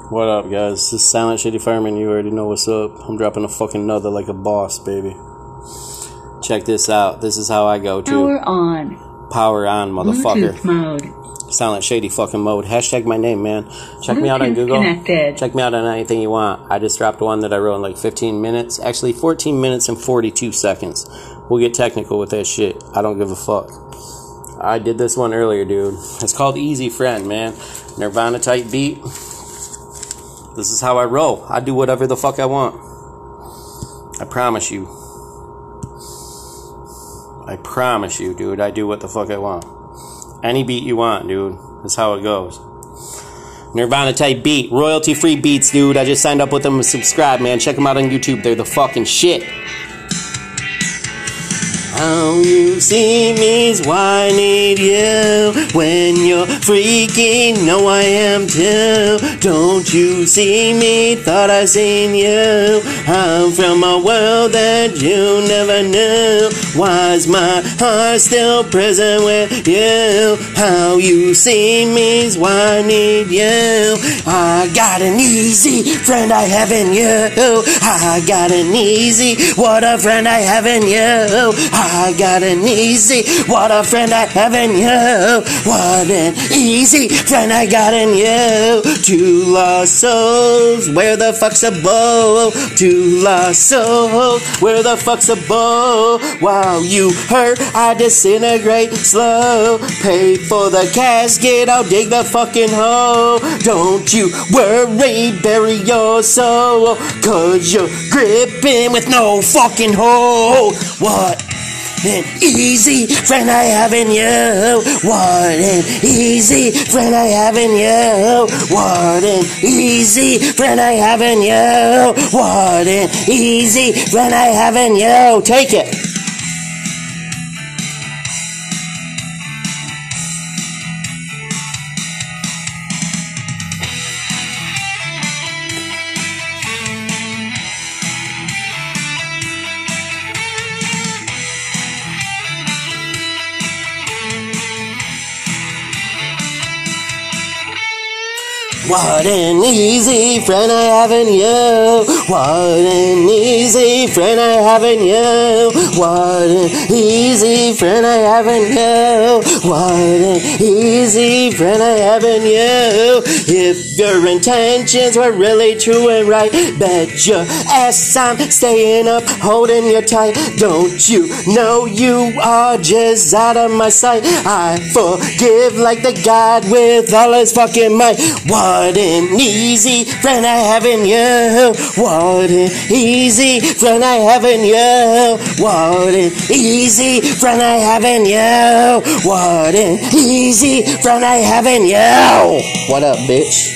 What up, guys? This is Silent Shady Fireman. You already know what's up. I'm dropping a fucking another like a boss, baby. Check this out. This is how I go, too. Power on. Power on, motherfucker. Bluetooth mode. Silent Shady fucking mode. Hashtag my name, man. Check me out on Google. Connected. Check me out on anything you want. I just dropped one that I wrote in like 15 minutes. Actually, 14 minutes and 42 seconds. We'll get technical with that shit. I don't give a fuck. I did this one earlier, dude. It's called Easy Friend, man. Nirvana type beat. This is how I roll. I do whatever the fuck I want. I promise you. I promise you, dude. I do what the fuck I want. Any beat you want, dude. That's how it goes. Nirvana type beat. Royalty free beats, dude. I just signed up with them and subscribe, man. Check them out on YouTube. They're the fucking shit. How you see me's why I need you. When you're freaking, know I am too. Don't you see me? Thought I seen you. I'm from a world that you never knew. Why's my heart still present with you? How you see me's why I need you. I got an easy friend I have in you. I got an easy, what a friend I have in you. I got an easy, what a friend I have in you. What an easy friend I got in you. Two lost souls, where the fuck's a bow? Two lost souls, where the fuck's a bow? While you hurt, I disintegrate slow. Pay for the casket, I'll dig the fucking hole. Don't you worry, bury your soul, 'cause you're gripping with no fucking hold. What an easy friend I have in you. What an easy friend I have in you. What an easy friend I have in you. What an easy friend I have in you. Take it. What an easy friend I have in you. What an easy friend I have in you. What an easy friend I have in you. What an easy friend I have in you. If your intentions were really true and right, bet your ass I'm staying up, holding you tight. Don't you know you are just out of my sight? I forgive like the God with all his fucking might. What an easy friend I have in you. What an easy friend I have in you. What an easy friend I have in you. What an easy friend I have in you. What up, bitch?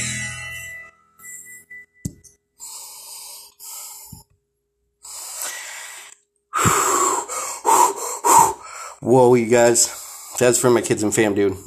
Whoa, you guys. That's for my kids and fam, dude.